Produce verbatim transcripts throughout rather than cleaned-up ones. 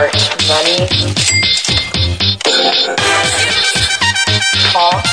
Smart Money Talk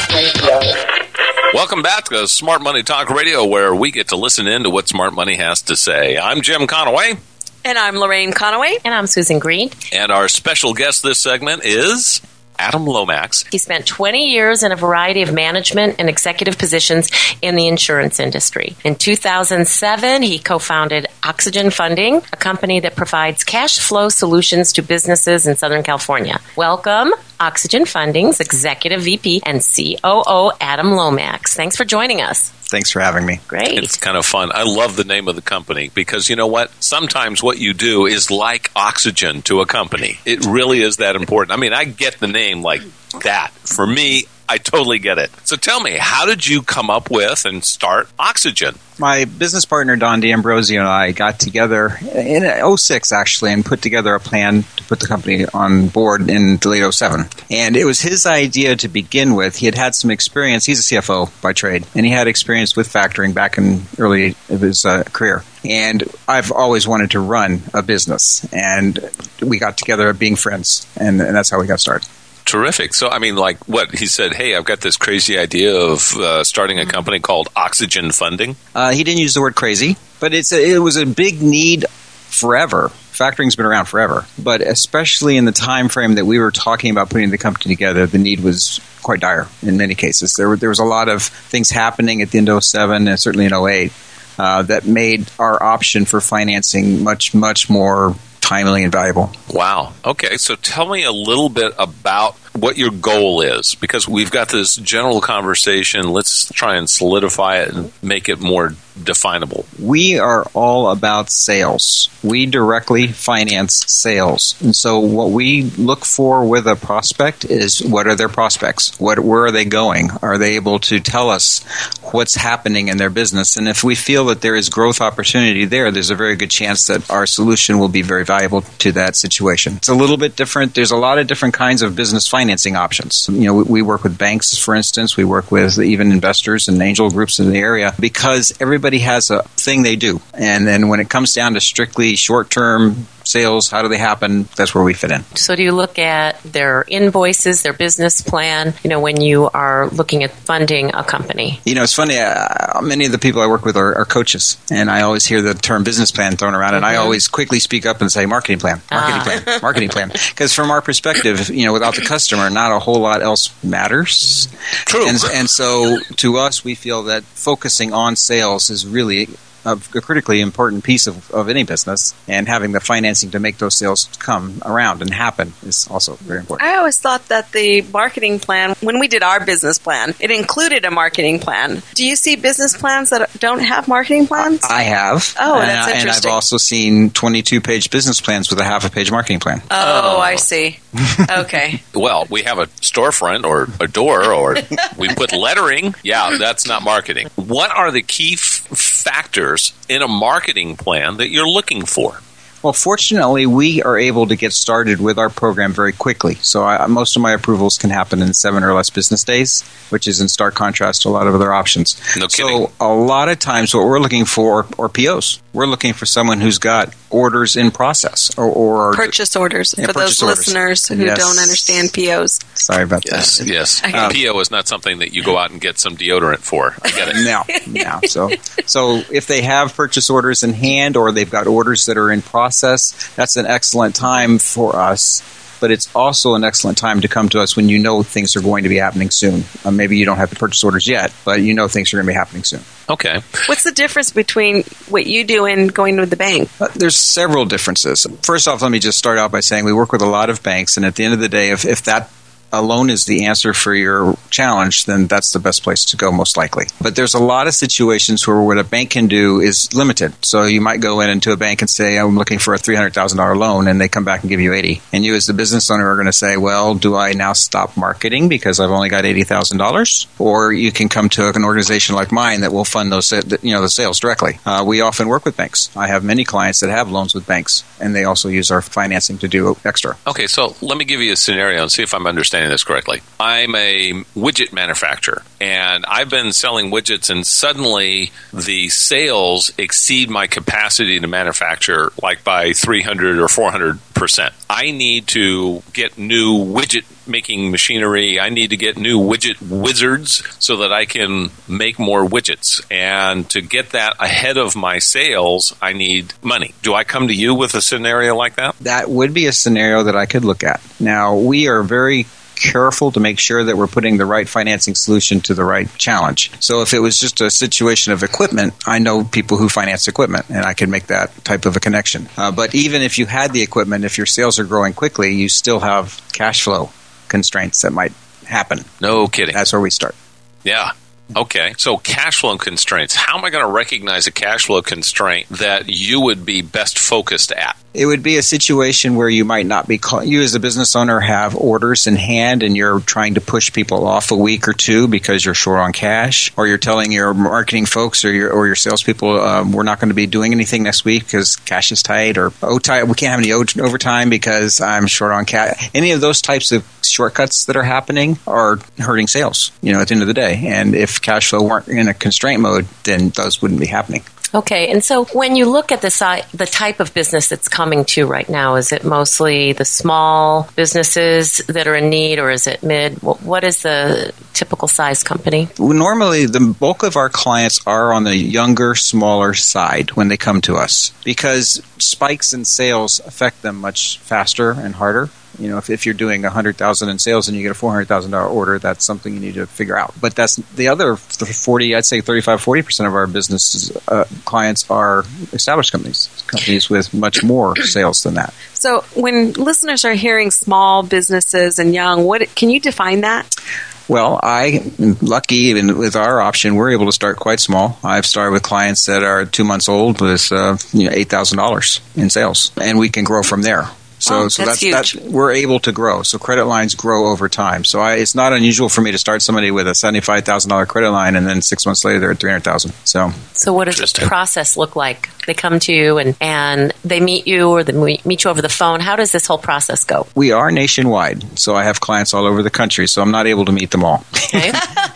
Radio. Welcome back to Smart Money Talk Radio, where we get to listen in to what Smart Money has to say. I'm Jim Conaway. And I'm Lorraine Conaway. And I'm Susan Green. And our special guest this segment is Adam Lomax. He spent twenty years in a variety of management and executive positions in the insurance industry. In two thousand seven, he co-founded Oxygen Funding, a company that provides cash flow solutions to businesses in Southern California. Welcome, Oxygen Funding's Executive V P and C O O, Adam Lomax. Thanks for joining us. Thanks for having me. Great. It's kind of fun. I love the name of the company because you know what? Sometimes what you do is like oxygen to a company. It really is that important. I mean, I get the name like that. For me, I totally get it. So tell me, how did you come up with and start Oxygen? My business partner, Don D'Ambrosio, and I got together in oh six, actually, and put together a plan to put the company on board in late oh seven. And it was his idea to begin with. He had had some experience. He's a C F O by trade, and he had experience with factoring back in early of his uh, career. And I've always wanted to run a business, and we got together being friends, and, and that's how we got started. Terrific. So, I mean, like, what? He said, hey, I've got this crazy idea of uh, starting a company called Oxygen Funding. Uh, he didn't use the word crazy, but it's a, it was a big need forever. Factoring's been around forever, but especially in the time frame that we were talking about putting the company together, the need was quite dire in many cases. There, were, there was a lot of things happening at the end of oh seven and certainly in oh eight uh, that made our option for financing much, much more timely and valuable. Wow. Okay, so tell me a little bit about what your goal is, because we've got this general conversation. Let's try and solidify it and make it more definable. We are all about sales. We directly finance sales. And so what we look for with a prospect is, what are their prospects? What, where are they going? Are they able to tell us what's happening in their business? And if we feel that there is growth opportunity there, there's a very good chance that our solution will be very valuable to that situation. It's a little bit different. There's a lot of different kinds of business financing options. You know, we, we work with banks, for instance. We work with even investors and angel groups in the area because everybody Everybody has a thing they do. And then when it comes down to strictly short-term sales, how do they happen? That's where we fit in. So do you look at their invoices, their business plan, you know, when you are looking at funding a company? You know, it's funny. Uh, many of the people I work with are, are coaches, and I always hear the term business plan thrown around, and mm-hmm. I always quickly speak up and say marketing plan, marketing ah. plan, marketing plan. Because from our perspective, you know, without the customer, not a whole lot else matters. True. And, and so to us, we feel that focusing on sales is really a critically important piece of, of any business, and having the financing to make those sales come around and happen is also very important. I always thought that the marketing plan, when we did our business plan, it included a marketing plan. Do you see business plans that don't have marketing plans? I have. Oh, and, that's interesting. And I've also seen twenty-two page business plans with a half a page marketing plan. Oh, oh. I see. Okay. Well, we have a storefront or a door, or we put lettering. Yeah, that's not marketing. What are the key f- factors in a marketing plan that you're looking for? Well, fortunately, we are able to get started with our program very quickly. So I, most of my approvals can happen in seven or less business days, which is in stark contrast to a lot of other options. No kidding. So a lot of times what we're looking for are P Os. We're looking for someone who's got orders in process. or, or Purchase orders yeah, for purchase those orders. listeners who yes. don't understand P Os. Sorry about yes, that. Yes, Okay. um, P O is not something that you go out and get some deodorant for. I get it. No, no. So, so if they have purchase orders in hand or they've got orders that are in process, that's an excellent time for us. But it's also an excellent time to come to us when you know things are going to be happening soon. Uh, maybe you don't have the purchase orders yet, but you know things are going to be happening soon. Okay. What's the difference between what you do and going to the bank? Uh, there's several differences. First off, let me just start out by saying we work with a lot of banks, and at the end of the day, if, if that alone is the answer for your challenge, then that's the best place to go most likely. But there's a lot of situations where what a bank can do is limited. So you might go in into a bank and say, I'm looking for a three hundred thousand dollars loan, and they come back and give you eighty. And you as the business owner are going to say, well, do I now stop marketing because I've only got eighty thousand dollars? Or you can come to an organization like mine that will fund those, you know, the sales directly. Uh, we often work with banks. I have many clients that have loans with banks, and they also use our financing to do extra. Okay, so let me give you a scenario and see if I'm understanding this correctly. I'm a widget manufacturer, and I've been selling widgets, and suddenly the sales exceed my capacity to manufacture like by three hundred or four hundred percent. I need to get new widget making machinery. I need to get new widget wizards so that I can make more widgets. And to get that ahead of my sales, I need money. Do I come to you with a scenario like that? That would be a scenario that I could look at. Now, we are very careful to make sure that we're putting the right financing solution to the right challenge. So if it was just a situation of equipment, I know people who finance equipment, and I can make that type of a connection. Uh, but even if you had the equipment, if your sales are growing quickly, you still have cash flow constraints that might happen. No kidding. That's where we start. Yeah. Okay. So cash flow constraints. How am I going to recognize a cash flow constraint that you would be best focused at? It would be a situation where you might not be call- you as a business owner have orders in hand and you're trying to push people off a week or two because you're short on cash, or you're telling your marketing folks or your or your salespeople um, we're not going to be doing anything next week because cash is tight, or oh tight we can't have any o- overtime because I'm short on cash. Any of those types of shortcuts that are happening are hurting sales, you know, at the end of the day. And if cash flow weren't in a constraint mode, then those wouldn't be happening. Okay, and so when you look at the si- the type of business that's coming to right now, is it mostly the small businesses that are in need, or is it mid? What is the typical size company? Normally, the bulk of our clients are on the younger, smaller side when they come to us, because spikes in sales affect them much faster and harder. You know, if, if you're doing one hundred thousand dollars in sales and you get a four hundred thousand dollars order, that's something you need to figure out. But that's the other forty, I'd say thirty-five, forty percent of our business uh, clients are established companies, companies with much more sales than that. So when listeners are hearing small businesses and young, what can you define that? Well, I am lucky, even with our option, we're able to start quite small. I've started with clients that are two months old with uh, you know, eight thousand dollars in sales, and we can grow from there. So, oh, so that's, that's, huge. that's we're able to grow. So credit lines grow over time. So I, it's not unusual for me to start somebody with a seventy-five thousand dollars credit line, and then six months later they're at three hundred thousand dollars. So, so what does the process look like? They come to you and, and they meet you, or they meet you over the phone. How does this whole process go? We are nationwide, so I have clients all over the country. So I'm not able to meet them all. Okay,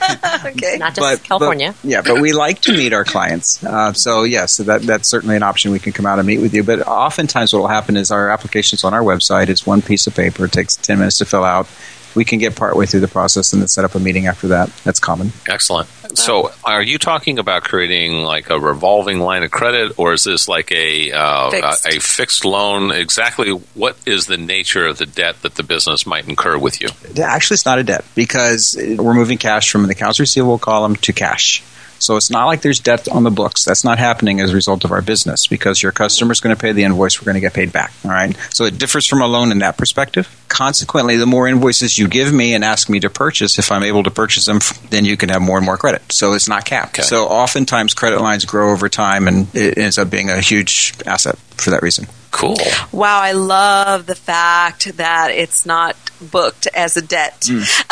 okay. Not just but, California. But, yeah, but we like to meet our clients. Uh, so yes, so that that's certainly an option. We can come out and meet with you. But oftentimes, what will happen is our applications on our website is one piece of paper. It takes ten minutes to fill out. We can get partway through the process and then set up a meeting after that. That's common. Excellent. So are you talking about creating like a revolving line of credit, or is this like a uh, fixed. a, a fixed loan? Exactly what is the nature of the debt that the business might incur with you? Actually, it's not a debt, because we're moving cash from the accounts receivable column to cash. So it's not like there's debt on the books. That's not happening as a result of our business, because your customer's going to pay the invoice. We're going to get paid back. All right. So it differs from a loan in that perspective. Consequently, the more invoices you give me and ask me to purchase, if I'm able to purchase them, then you can have more and more credit. So it's not capped. Okay. So oftentimes credit lines grow over time, and it ends up being a huge asset for that reason. Cool. Wow, I love the fact that it's not booked as a debt.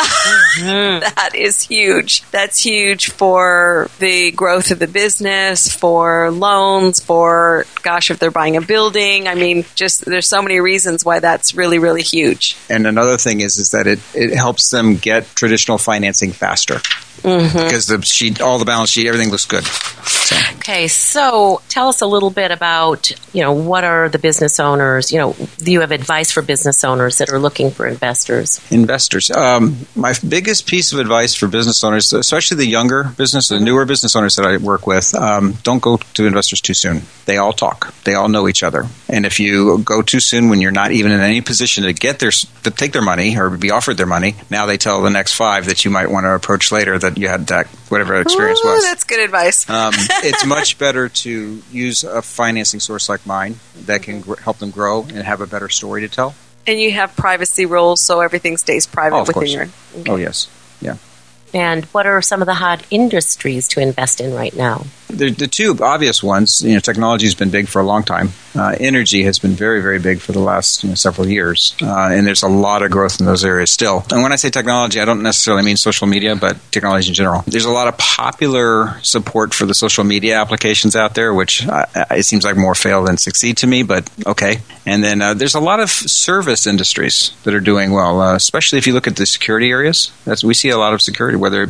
Mm. That is huge. That's huge for the growth of the business, for loans, for, gosh, if they're buying a building. I mean, just there's so many reasons why that's really, really huge. And another thing is, is that it, it helps them get traditional financing faster. Mm-hmm. Because the sheet, all the balance sheet, everything looks good. So. Okay, so tell us a little bit about, you know, what are the business owners, you know, do you have advice for business owners that are looking for investors? Investors. Um, my biggest piece of advice for business owners, especially the younger business, the newer business owners that I work with, um, don't go to investors too soon. They all talk. They all know each other. And if you go too soon when you're not even in any position to get their, to take their money or be offered their money, now they tell the next five that you might want to approach later that you had that, whatever experience Ooh, was. That's good advice. um, it's much better to use a financing source like mine that can gr- help them grow and have a better story to tell. And you have privacy rules, so everything stays private Oh, of within course. your... Okay. Oh, yes. Yeah. And what are some of the hot industries to invest in right now? The, the two obvious ones, you know, technology has been big for a long time. Uh, energy has been very, very big for the last you know, several years. Uh, and there's a lot of growth in those areas still. And when I say technology, I don't necessarily mean social media, but technology in general. There's a lot of popular support for the social media applications out there, which uh, it seems like more fail than succeed to me, but okay. And then uh, there's a lot of service industries that are doing well, uh, especially if you look at the security areas. That's, we see a lot of security, whether it be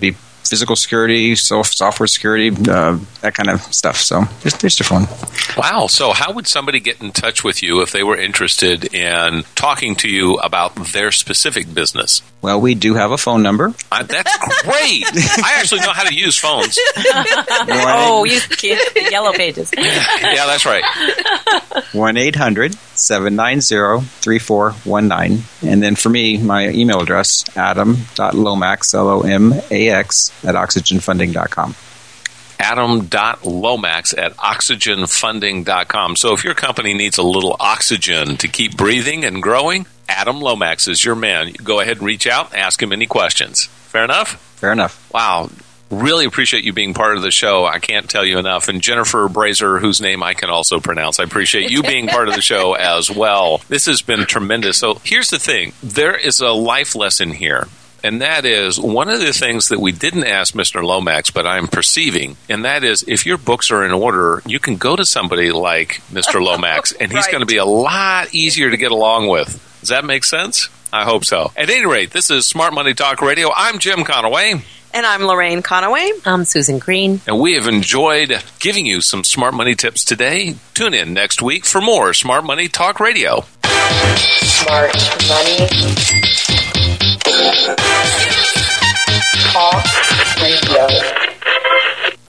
physical security, so software security, uh, that kind of stuff. So it's, it's just fun. Wow. So how would somebody get in touch with you if they were interested in talking to you about their specific business? Well, we do have a phone number. Uh, that's great. I actually know how to use phones. Oh, you can't. Yellow pages. Yeah, that's right. one eight hundred seven nine zero three four one nine. And then for me, my email address, adam.lomax, L O M A X, at oxygen funding dot com. adam.lomax at oxygen funding dot com. So if your company needs a little oxygen to keep breathing and growing, Adam Lomax is your man. Go ahead and reach out, ask him any questions. Fair enough? Fair enough. Wow. Really appreciate you being part of the show. I can't tell you enough. And Jennifer Brazer, whose name I can also pronounce, I appreciate you being part of the show as well. This has been tremendous. So here's the thing. There is a life lesson here. And that is one of the things that we didn't ask Mister Lomax, but I'm perceiving, and that is if your books are in order, you can go to somebody like Mister Lomax, and he's Right. going to be a lot easier to get along with. Does that make sense? I hope so. At any rate, this is Smart Money Talk Radio. I'm Jim Conaway. And I'm Lorraine Conaway. I'm Susan Green. And we have enjoyed giving you some smart money tips today. Tune in next week for more Smart Money Talk Radio. Smart money. Talk radio.